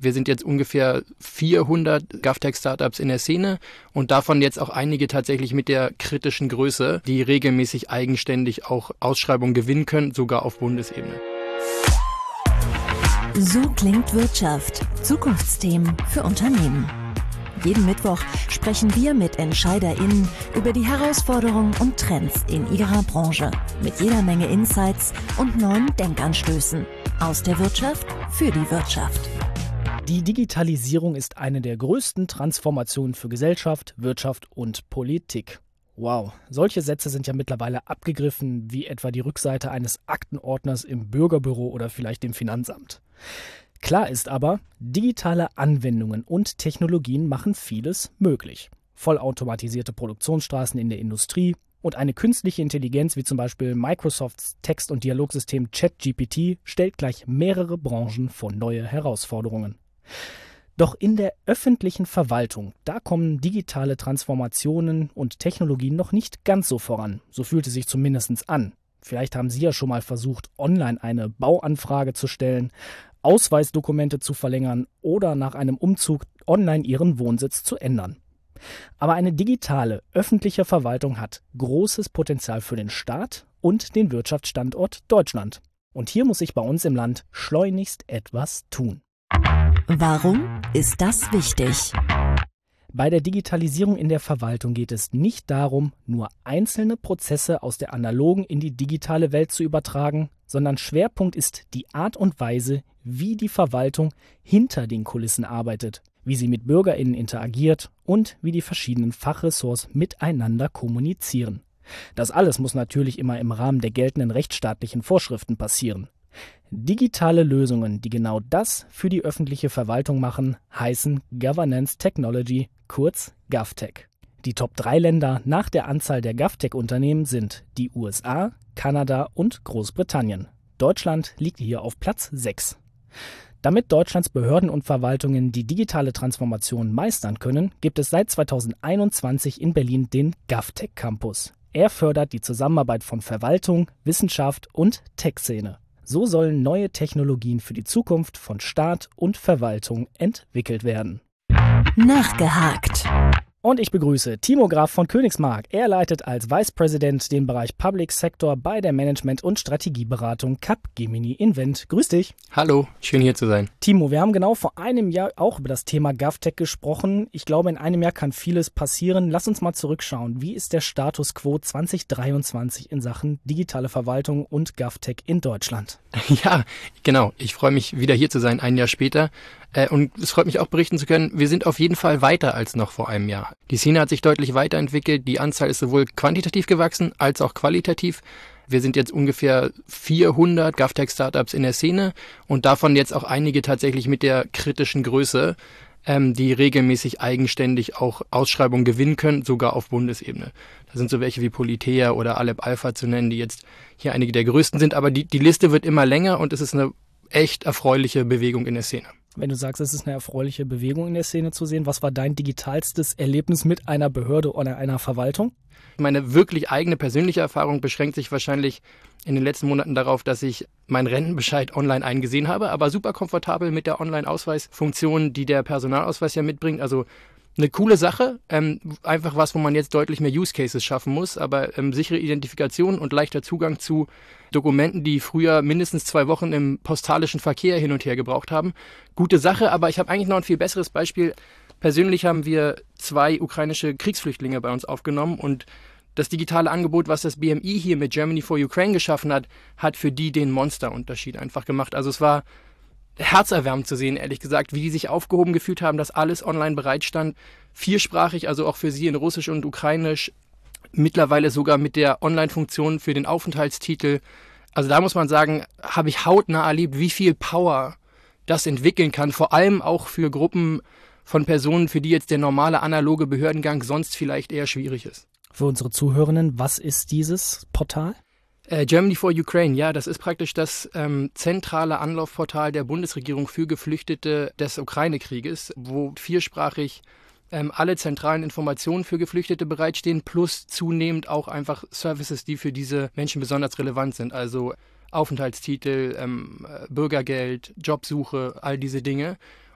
Wir sind jetzt ungefähr 400 GovTech-Startups in der Szene und davon jetzt auch einige tatsächlich mit der kritischen Größe, die regelmäßig eigenständig auch Ausschreibungen gewinnen können, sogar auf Bundesebene. So klingt Wirtschaft. Zukunftsthemen für Unternehmen. Jeden Mittwoch sprechen wir mit EntscheiderInnen über die Herausforderungen und Trends in ihrer Branche. Mit jeder Menge Insights und neuen Denkanstößen. Aus der Wirtschaft für die Wirtschaft. Die Digitalisierung ist eine der größten Transformationen für Gesellschaft, Wirtschaft und Politik. Wow, solche Sätze sind ja mittlerweile abgegriffen, wie etwa die Rückseite eines Aktenordners im Bürgerbüro oder vielleicht dem Finanzamt. Klar ist aber, digitale Anwendungen und Technologien machen vieles möglich. Vollautomatisierte Produktionsstraßen in der Industrie und eine künstliche Intelligenz wie zum Beispiel Microsofts Text- und Dialogsystem ChatGPT stellt gleich mehrere Branchen vor neue Herausforderungen. Doch in der öffentlichen Verwaltung, da kommen digitale Transformationen und Technologien noch nicht ganz so voran. So fühlt es sich zumindest an. Vielleicht haben Sie ja schon mal versucht, online eine Bauanfrage zu stellen, Ausweisdokumente zu verlängern oder nach einem Umzug online Ihren Wohnsitz zu ändern. Aber eine digitale öffentliche Verwaltung hat großes Potenzial für den Staat und den Wirtschaftsstandort Deutschland. Und hier muss sich bei uns im Land schleunigst etwas tun. Warum ist das wichtig? Bei der Digitalisierung in der Verwaltung geht es nicht darum, nur einzelne Prozesse aus der analogen in die digitale Welt zu übertragen, sondern Schwerpunkt ist die Art und Weise, wie die Verwaltung hinter den Kulissen arbeitet, wie sie mit BürgerInnen interagiert und wie die verschiedenen Fachressorts miteinander kommunizieren. Das alles muss natürlich immer im Rahmen der geltenden rechtsstaatlichen Vorschriften passieren. Digitale Lösungen, die genau das für die öffentliche Verwaltung machen, heißen Governance Technology, kurz GovTech. Die Top 3 Länder nach der Anzahl der GovTech-Unternehmen sind die USA, Kanada und Großbritannien. Deutschland liegt hier auf Platz 6. Damit Deutschlands Behörden und Verwaltungen die digitale Transformation meistern können, gibt es seit 2021 in Berlin den GovTech Campus. Er fördert die Zusammenarbeit von Verwaltung, Wissenschaft und Tech-Szene. So sollen neue Technologien für die Zukunft von Staat und Verwaltung entwickelt werden. Nachgehakt. Und ich begrüße Timo Graf von Königsmark. Er leitet als Vice President den Bereich Public Sector bei der Management- und Strategieberatung Capgemini Invent. Grüß dich. Hallo, schön hier zu sein. Timo, wir haben genau vor einem Jahr auch über das Thema GovTech gesprochen. Ich glaube, in einem Jahr kann vieles passieren. Lass uns mal zurückschauen. Wie ist der Status quo 2023 in Sachen digitale Verwaltung und GovTech in Deutschland? Ja, genau. Ich freue mich, wieder hier zu sein, ein Jahr später. Und es freut mich auch berichten zu können, wir sind auf jeden Fall weiter als noch vor einem Jahr. Die Szene hat sich deutlich weiterentwickelt. Die Anzahl ist sowohl quantitativ gewachsen als auch qualitativ. Wir sind jetzt ungefähr 400 GovTech-Startups in der Szene und davon jetzt auch einige tatsächlich mit der kritischen Größe, die regelmäßig eigenständig auch Ausschreibungen gewinnen können, sogar auf Bundesebene. Da sind so welche wie Politea oder Aleph Alpha zu nennen, die jetzt hier einige der größten sind. Aber die Liste wird immer länger und es ist eine echt erfreuliche Bewegung in der Szene. Wenn du sagst, es ist eine erfreuliche Bewegung in der Szene zu sehen, was war dein digitalstes Erlebnis mit einer Behörde oder einer Verwaltung? Meine wirklich eigene persönliche Erfahrung beschränkt sich wahrscheinlich in den letzten Monaten darauf, dass ich meinen Rentenbescheid online eingesehen habe, aber super komfortabel mit der Online-Ausweisfunktion, die der Personalausweis ja mitbringt. Also eine coole Sache, einfach was, wo man jetzt deutlich mehr Use Cases schaffen muss, aber sichere Identifikation und leichter Zugang zu Dokumenten, die früher mindestens 2 Wochen im postalischen Verkehr hin und her gebraucht haben. Gute Sache, aber ich habe eigentlich noch ein viel besseres Beispiel. Persönlich haben wir 2 ukrainische Kriegsflüchtlinge bei uns aufgenommen und das digitale Angebot, was das BMI hier mit Germany for Ukraine geschaffen hat, hat für die den Monsterunterschied einfach gemacht. Also es war herzerwärmend zu sehen, ehrlich gesagt, wie die sich aufgehoben gefühlt haben, dass alles online bereitstand. 4-sprachig, also auch für sie in Russisch und Ukrainisch, mittlerweile sogar mit der Online-Funktion für den Aufenthaltstitel. Also da muss man sagen, habe ich hautnah erlebt, wie viel Power das entwickeln kann, vor allem auch für Gruppen von Personen, für die jetzt der normale analoge Behördengang sonst vielleicht eher schwierig ist. Für unsere Zuhörenden, was ist dieses Portal? Germany for Ukraine, ja, das ist praktisch das zentrale Anlaufportal der Bundesregierung für Geflüchtete des Ukraine-Krieges, wo 4-sprachig alle zentralen Informationen für Geflüchtete bereitstehen, plus zunehmend auch einfach Services, die für diese Menschen besonders relevant sind, also Aufenthaltstitel, Bürgergeld, Jobsuche, all diese Dinge.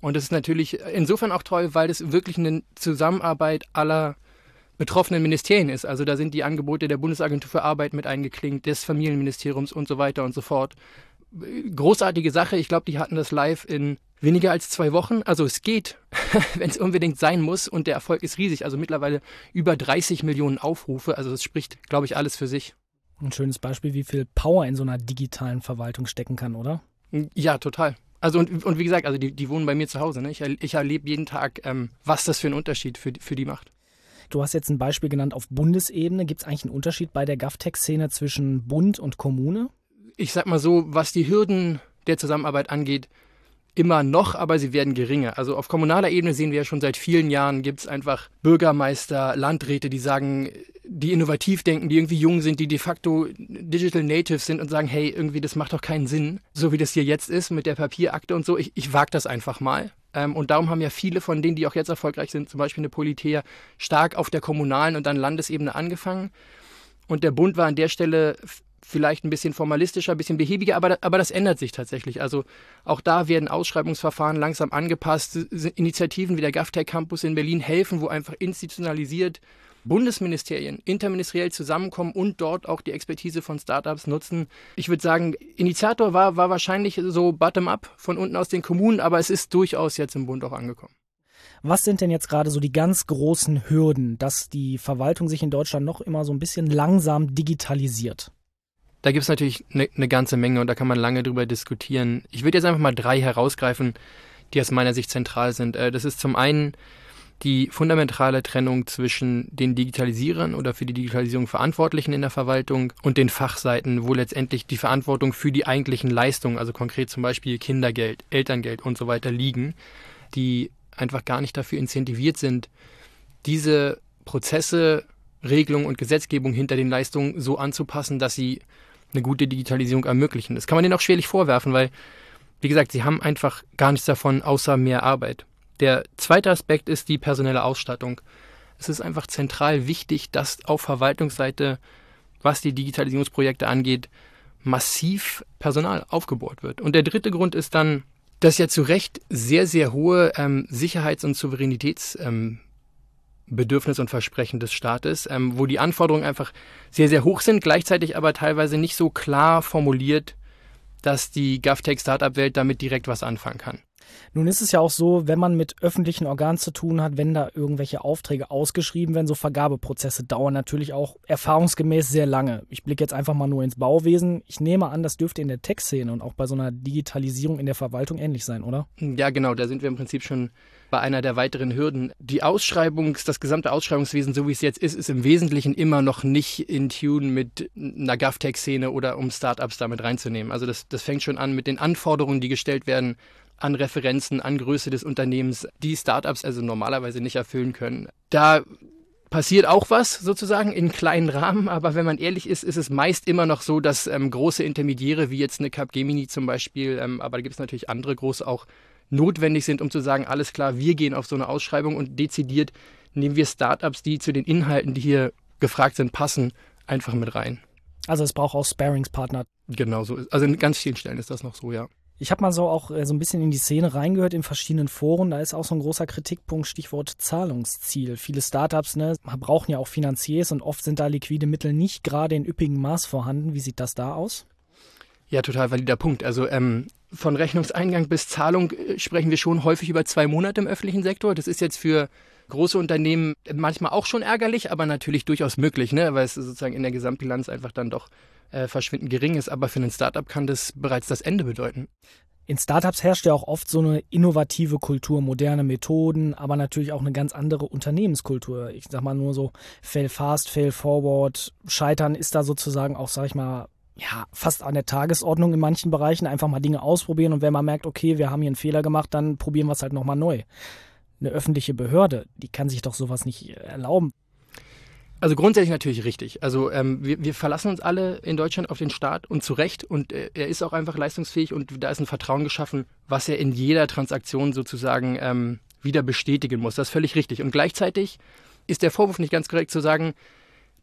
Und das ist natürlich insofern auch toll, weil das wirklich eine Zusammenarbeit aller betroffenen Ministerien ist. Also da sind die Angebote der Bundesagentur für Arbeit mit eingeklinkt, des Familienministeriums und so weiter und so fort. Großartige Sache. Ich glaube, die hatten das live in weniger als 2 Wochen. Also es geht, wenn es unbedingt sein muss. Und der Erfolg ist riesig. Also mittlerweile über 30 Millionen Aufrufe. Also das spricht, glaube ich, alles für sich. Ein schönes Beispiel, wie viel Power in so einer digitalen Verwaltung stecken kann, oder? Ja, total. Also und wie gesagt, also die wohnen bei mir zu Hause. Ne? Ich erlebe jeden Tag, was das für einen Unterschied für die macht. Du hast jetzt ein Beispiel genannt auf Bundesebene. Gibt es eigentlich einen Unterschied bei der GovTech-Szene zwischen Bund und Kommune? Ich sag mal so, was die Hürden der Zusammenarbeit angeht, immer noch, aber sie werden geringer. Also auf kommunaler Ebene sehen wir ja schon seit vielen Jahren, gibt es einfach Bürgermeister, Landräte, die sagen, die innovativ denken, die irgendwie jung sind, die de facto Digital Natives sind und sagen, hey, irgendwie das macht doch keinen Sinn, so wie das hier jetzt ist mit der Papierakte und so. Ich wage das einfach mal. Und darum haben ja viele von denen, die auch jetzt erfolgreich sind, zum Beispiel eine Politär, stark auf der kommunalen und dann Landesebene angefangen. Und der Bund war an der Stelle vielleicht ein bisschen formalistischer, ein bisschen behäbiger, aber das ändert sich tatsächlich. Also auch da werden Ausschreibungsverfahren langsam angepasst. Initiativen wie der GovTech Campus in Berlin helfen, wo einfach institutionalisiert Bundesministerien interministeriell zusammenkommen und dort auch die Expertise von Startups nutzen. Ich würde sagen, Initiator war wahrscheinlich so bottom-up von unten aus den Kommunen, aber es ist durchaus jetzt im Bund auch angekommen. Was sind denn jetzt gerade so die ganz großen Hürden, dass die Verwaltung sich in Deutschland noch immer so ein bisschen langsam digitalisiert? Da gibt es natürlich eine ganze Menge und da kann man lange drüber diskutieren. Ich würde jetzt einfach mal 3 herausgreifen, die aus meiner Sicht zentral sind. Das ist zum einen die fundamentale Trennung zwischen den Digitalisierern oder für die Digitalisierung Verantwortlichen in der Verwaltung und den Fachseiten, wo letztendlich die Verantwortung für die eigentlichen Leistungen, also konkret zum Beispiel Kindergeld, Elterngeld und so weiter liegen, die einfach gar nicht dafür incentiviert sind, diese Prozesse, Regelungen und Gesetzgebung hinter den Leistungen so anzupassen, dass sie eine gute Digitalisierung ermöglichen. Das kann man denen auch schwerlich vorwerfen, weil, wie gesagt, sie haben einfach gar nichts davon, außer mehr Arbeit. Der zweite Aspekt ist die personelle Ausstattung. Es ist einfach zentral wichtig, dass auf Verwaltungsseite, was die Digitalisierungsprojekte angeht, massiv Personal aufgebohrt wird. Und der dritte Grund ist dann das ja zu Recht sehr, sehr hohe Sicherheits- und Souveränitätsbedürfnis und Versprechen des Staates, wo die Anforderungen einfach sehr, sehr hoch sind, gleichzeitig aber teilweise nicht so klar formuliert, dass die GovTech-Startup-Welt damit direkt was anfangen kann. Nun ist es ja auch so, wenn man mit öffentlichen Organen zu tun hat, wenn da irgendwelche Aufträge ausgeschrieben werden, so Vergabeprozesse dauern natürlich auch erfahrungsgemäß sehr lange. Ich blicke jetzt einfach mal nur ins Bauwesen. Ich nehme an, das dürfte in der Tech-Szene und auch bei so einer Digitalisierung in der Verwaltung ähnlich sein, oder? Ja, genau, da sind wir im Prinzip schon bei einer der weiteren Hürden. Das gesamte Ausschreibungswesen, so wie es jetzt ist im Wesentlichen immer noch nicht in Tune mit einer GovTech-Szene oder um Startups damit reinzunehmen. Also das fängt schon an mit den Anforderungen, die gestellt werden an Referenzen, an Größe des Unternehmens, die Startups also normalerweise nicht erfüllen können. Da passiert auch was sozusagen in kleinen Rahmen, aber wenn man ehrlich ist, ist es meist immer noch so, dass große Intermediäre wie jetzt eine Capgemini zum Beispiel, aber da gibt es natürlich andere große auch, notwendig sind, um zu sagen, alles klar, wir gehen auf so eine Ausschreibung und dezidiert nehmen wir Startups, die zu den Inhalten, die hier gefragt sind, passen, einfach mit rein. Also es braucht auch Sparringspartner. Genau so. Also in ganz vielen Stellen ist das noch so, ja. Ich habe mal so auch so ein bisschen in die Szene reingehört in verschiedenen Foren. Da ist auch so ein großer Kritikpunkt, Stichwort Zahlungsziel. Viele Startups brauchen ja auch Finanziers und oft sind da liquide Mittel nicht gerade in üppigem Maß vorhanden. Wie sieht das da aus? Ja, total valider Punkt. Also von Rechnungseingang bis Zahlung sprechen wir schon häufig über 2 Monate im öffentlichen Sektor. Das ist jetzt für große Unternehmen manchmal auch schon ärgerlich, aber natürlich durchaus möglich, ne? Weil es sozusagen in der Gesamtbilanz einfach dann doch verschwindend gering ist. Aber für ein Startup kann das bereits das Ende bedeuten. In Startups herrscht ja auch oft so eine innovative Kultur, moderne Methoden, aber natürlich auch eine ganz andere Unternehmenskultur. Ich sag mal nur so fail fast, fail forward. Scheitern ist da sozusagen auch, sag ich mal, ja, fast an der Tagesordnung in manchen Bereichen. Einfach mal Dinge ausprobieren und wenn man merkt, okay, wir haben hier einen Fehler gemacht, dann probieren wir es halt nochmal neu. Eine öffentliche Behörde, die kann sich doch sowas nicht erlauben. Also grundsätzlich natürlich richtig. Also wir verlassen uns alle in Deutschland auf den Staat und zu Recht und er ist auch einfach leistungsfähig und da ist ein Vertrauen geschaffen, was er in jeder Transaktion sozusagen wieder bestätigen muss. Das ist völlig richtig. Und gleichzeitig ist der Vorwurf nicht ganz korrekt zu sagen,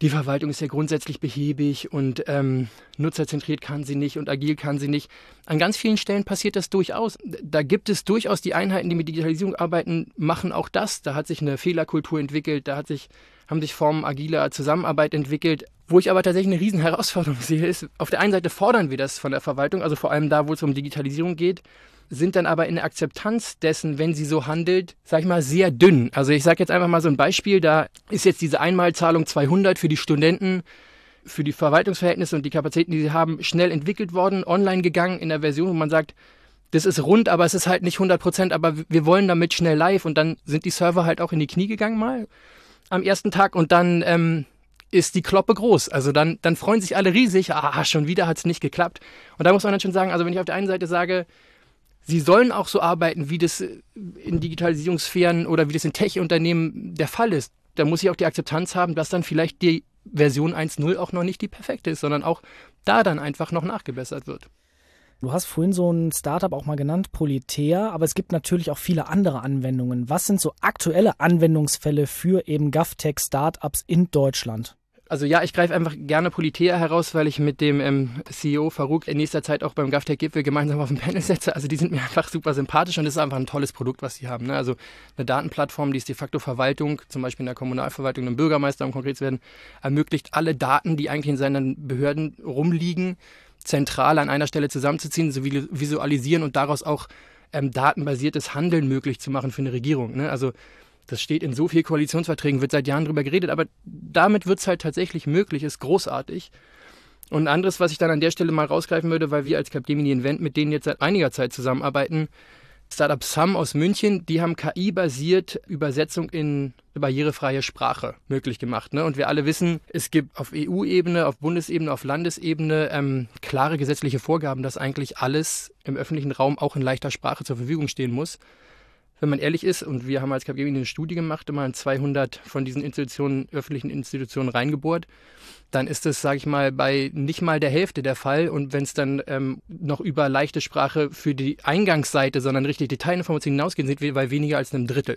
die Verwaltung ist ja grundsätzlich behäbig und nutzerzentriert kann sie nicht und agil kann sie nicht. An ganz vielen Stellen passiert das durchaus. Da gibt es durchaus die Einheiten, die mit Digitalisierung arbeiten, machen auch das. Da hat sich eine Fehlerkultur entwickelt, haben sich Formen agiler Zusammenarbeit entwickelt. Wo ich aber tatsächlich eine riesen Herausforderung sehe, ist, auf der einen Seite fordern wir das von der Verwaltung, also vor allem da, wo es um Digitalisierung geht, sind dann aber in der Akzeptanz dessen, wenn sie so handelt, sag ich mal, sehr dünn. Also ich sage jetzt einfach mal so ein Beispiel, da ist jetzt diese Einmalzahlung 200 für die Studenten, für die Verwaltungsverhältnisse und die Kapazitäten, die sie haben, schnell entwickelt worden, online gegangen in der Version, wo man sagt, das ist rund, aber es ist halt nicht 100%, aber wir wollen damit schnell live und dann sind die Server halt auch in die Knie gegangen mal am ersten Tag und dann ist die Kloppe groß. Also dann freuen sich alle riesig, schon wieder hat es nicht geklappt. Und da muss man dann schon sagen, also wenn ich auf der einen Seite sage, sie sollen auch so arbeiten, wie das in Digitalisierungssphären oder wie das in Tech-Unternehmen der Fall ist. Da muss ich auch die Akzeptanz haben, dass dann vielleicht die Version 1.0 auch noch nicht die perfekte ist, sondern auch da dann einfach noch nachgebessert wird. Du hast vorhin so ein Startup auch mal genannt, Politeia, aber es gibt natürlich auch viele andere Anwendungen. Was sind so aktuelle Anwendungsfälle für eben GovTech-Startups in Deutschland? Also ja, ich greife einfach gerne Politeia heraus, weil ich mit dem CEO Farouk in nächster Zeit auch beim GovTech-Gipfel gemeinsam auf dem Panel setze. Also die sind mir einfach super sympathisch und das ist einfach ein tolles Produkt, was sie haben. Ne? Also eine Datenplattform, die ist de facto Verwaltung, zum Beispiel in der Kommunalverwaltung, einem Bürgermeister, um konkret zu werden, ermöglicht alle Daten, die eigentlich in seinen Behörden rumliegen, zentral an einer Stelle zusammenzuziehen, so visualisieren und daraus auch datenbasiertes Handeln möglich zu machen für eine Regierung. Ne? Also das steht in so vielen Koalitionsverträgen, wird seit Jahren drüber geredet, aber damit wird es halt tatsächlich möglich, ist großartig. Und ein anderes, was ich dann an der Stelle mal rausgreifen würde, weil wir als Capgemini Invent mit denen jetzt seit einiger Zeit zusammenarbeiten, Startup Sum aus München, die haben KI-basiert Übersetzung in barrierefreie Sprache möglich gemacht. Ne? Und wir alle wissen, es gibt auf EU-Ebene, auf Bundesebene, auf Landesebene klare gesetzliche Vorgaben, dass eigentlich alles im öffentlichen Raum auch in leichter Sprache zur Verfügung stehen muss. Wenn man ehrlich ist, und wir haben als Capgemini eine Studie gemacht, immer in 200 von diesen öffentlichen Institutionen reingebohrt, dann ist das, sage ich mal, bei nicht mal der Hälfte der Fall. Und wenn es dann noch über leichte Sprache für die Eingangsseite, sondern richtig Detailinformationen hinausgehen, sind wir bei weniger als einem Drittel.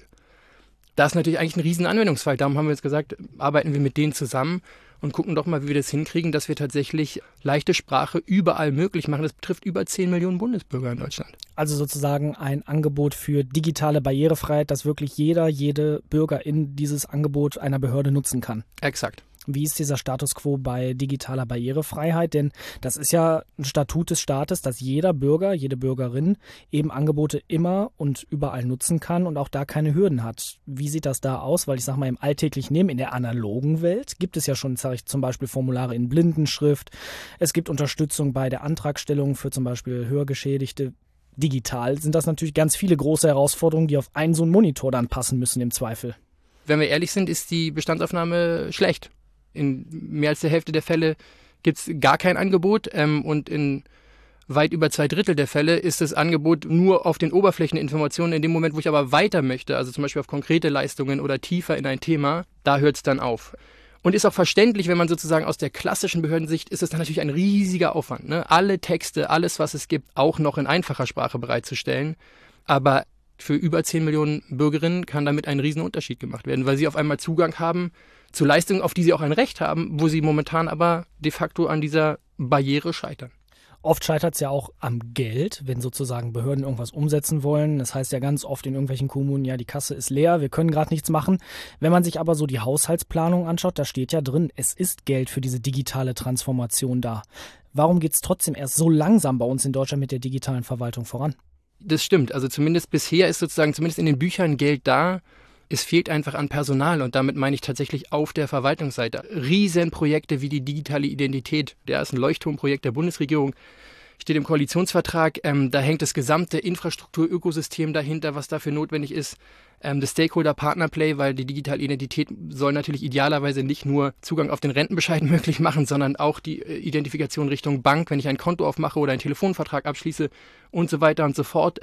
Das ist natürlich eigentlich ein riesen Anwendungsfall. Darum haben wir jetzt gesagt, arbeiten wir mit denen zusammen und gucken doch mal, wie wir das hinkriegen, dass wir tatsächlich leichte Sprache überall möglich machen. Das betrifft über 10 Millionen Bundesbürger in Deutschland. Also sozusagen ein Angebot für digitale Barrierefreiheit, dass wirklich jede Bürgerin dieses Angebot einer Behörde nutzen kann. Exakt. Wie ist dieser Status quo bei digitaler Barrierefreiheit? Denn das ist ja ein Statut des Staates, dass jeder Bürger, jede Bürgerin eben Angebote immer und überall nutzen kann und auch da keine Hürden hat. Wie sieht das da aus? Weil ich sage mal, im alltäglichen Leben, in der analogen Welt, gibt es ja schon, sage ich, zum Beispiel Formulare in Blindenschrift. Es gibt Unterstützung bei der Antragstellung für zum Beispiel Hörgeschädigte. Digital sind das natürlich ganz viele große Herausforderungen, die auf einen so einen Monitor dann passen müssen im Zweifel. Wenn wir ehrlich sind, ist die Bestandsaufnahme schlecht. In mehr als der Hälfte der Fälle gibt es gar kein Angebot und in weit über 2/3 der Fälle ist das Angebot nur auf den Oberflächeninformationen. In dem Moment, wo ich aber weiter möchte, also zum Beispiel auf konkrete Leistungen oder tiefer in ein Thema, da hört es dann auf. Und ist auch verständlich, wenn man sozusagen aus der klassischen Behördensicht, ist es dann natürlich ein riesiger Aufwand. Ne? Alle Texte, alles, was es gibt, auch noch in einfacher Sprache bereitzustellen. Aber für über 10 Millionen Bürgerinnen kann damit ein Riesenunterschied gemacht werden, weil sie auf einmal Zugang haben zu Leistungen, auf die sie auch ein Recht haben, wo sie momentan aber de facto an dieser Barriere scheitern. Oft scheitert es ja auch am Geld, wenn sozusagen Behörden irgendwas umsetzen wollen. Das heißt ja ganz oft in irgendwelchen Kommunen, ja, die Kasse ist leer, wir können gerade nichts machen. Wenn man sich aber so die Haushaltsplanung anschaut, da steht ja drin, es ist Geld für diese digitale Transformation da. Warum geht es trotzdem erst so langsam bei uns in Deutschland mit der digitalen Verwaltung voran? Das stimmt. Also zumindest bisher ist sozusagen, zumindest in den Büchern Geld da. Es fehlt einfach an Personal und damit meine ich tatsächlich auf der Verwaltungsseite. Riesenprojekte wie die digitale Identität, der ist ein Leuchtturmprojekt der Bundesregierung, steht im Koalitionsvertrag, da hängt das gesamte Infrastrukturökosystem dahinter, was dafür notwendig ist. Das Stakeholder-Partner-Play, weil die digitale Identität soll natürlich idealerweise nicht nur Zugang auf den Rentenbescheid möglich machen, sondern auch die Identifikation Richtung Bank, wenn ich ein Konto aufmache oder einen Telefonvertrag abschließe und so weiter und so fort.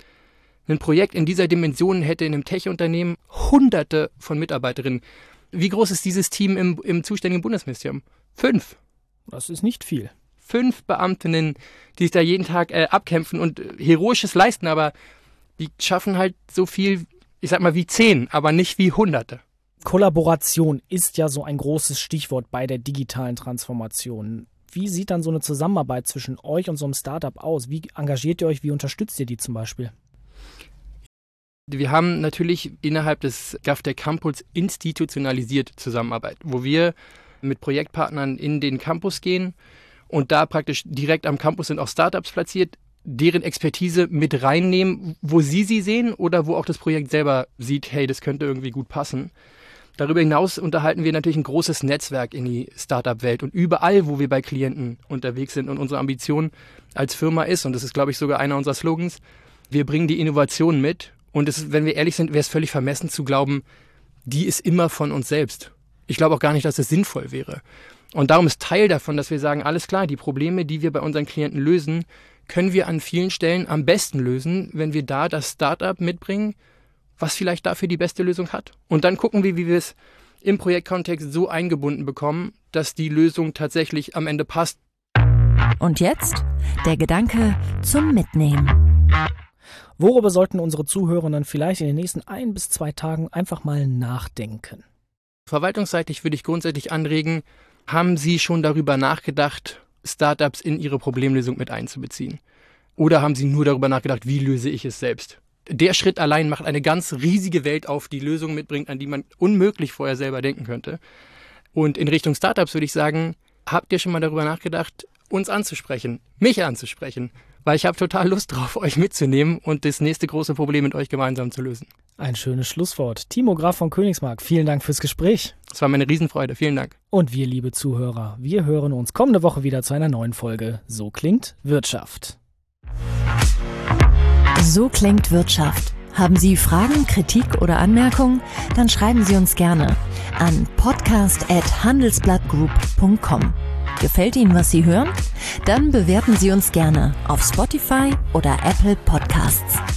Ein Projekt in dieser Dimension hätte in einem Tech-Unternehmen Hunderte von Mitarbeiterinnen. Wie groß ist dieses Team im zuständigen Bundesministerium? 5. Das ist nicht viel. 5 Beamtinnen, die sich da jeden Tag abkämpfen und Heroisches leisten, aber die schaffen halt so viel, ich sag mal wie 10, aber nicht wie Hunderte. Kollaboration ist ja so ein großes Stichwort bei der digitalen Transformation. Wie sieht dann so eine Zusammenarbeit zwischen euch und so einem Startup aus? Wie engagiert ihr euch? Wie unterstützt ihr die zum Beispiel? Wir haben natürlich innerhalb des GovTech Campus institutionalisiert Zusammenarbeit, wo wir mit Projektpartnern in den Campus gehen und da praktisch direkt am Campus sind auch Startups platziert, deren Expertise mit reinnehmen, wo sie sehen oder wo auch das Projekt selber sieht, hey, das könnte irgendwie gut passen. Darüber hinaus unterhalten wir natürlich ein großes Netzwerk in die Startup-Welt und überall, wo wir bei Klienten unterwegs sind und unsere Ambition als Firma ist, und das ist, glaube ich, sogar einer unserer Slogans, wir bringen die Innovation mit und wenn wir ehrlich sind, wäre es völlig vermessen zu glauben, die ist immer von uns selbst. Ich glaube auch gar nicht, dass es sinnvoll wäre. Und darum ist Teil davon, dass wir sagen, alles klar, die Probleme, die wir bei unseren Klienten lösen, können wir an vielen Stellen am besten lösen, wenn wir da das Startup mitbringen, was vielleicht dafür die beste Lösung hat. Und dann gucken wir, wie wir es im Projektkontext so eingebunden bekommen, dass die Lösung tatsächlich am Ende passt. Und jetzt der Gedanke zum Mitnehmen. Worüber sollten unsere Zuhörenden vielleicht in den nächsten 1 bis 2 Tagen einfach mal nachdenken? Verwaltungsseitig würde ich grundsätzlich anregen, haben Sie schon darüber nachgedacht, Startups in Ihre Problemlösung mit einzubeziehen? Oder haben Sie nur darüber nachgedacht, wie löse ich es selbst? Der Schritt allein macht eine ganz riesige Welt auf, die Lösungen mitbringt, an die man unmöglich vorher selber denken könnte. Und in Richtung Startups würde ich sagen, habt ihr schon mal darüber nachgedacht, uns anzusprechen, mich anzusprechen? Weil ich habe total Lust drauf, euch mitzunehmen und das nächste große Problem mit euch gemeinsam zu lösen. Ein schönes Schlusswort. Timo Graf von Königsmark, vielen Dank fürs Gespräch. Es war mir eine Riesenfreude, vielen Dank. Und wir, liebe Zuhörer, wir hören uns kommende Woche wieder zu einer neuen Folge So klingt Wirtschaft. So klingt Wirtschaft. Haben Sie Fragen, Kritik oder Anmerkungen? Dann schreiben Sie uns gerne an podcast@handelsblattgroup.com. Gefällt Ihnen, was Sie hören? Dann bewerten Sie uns gerne auf Spotify oder Apple Podcasts.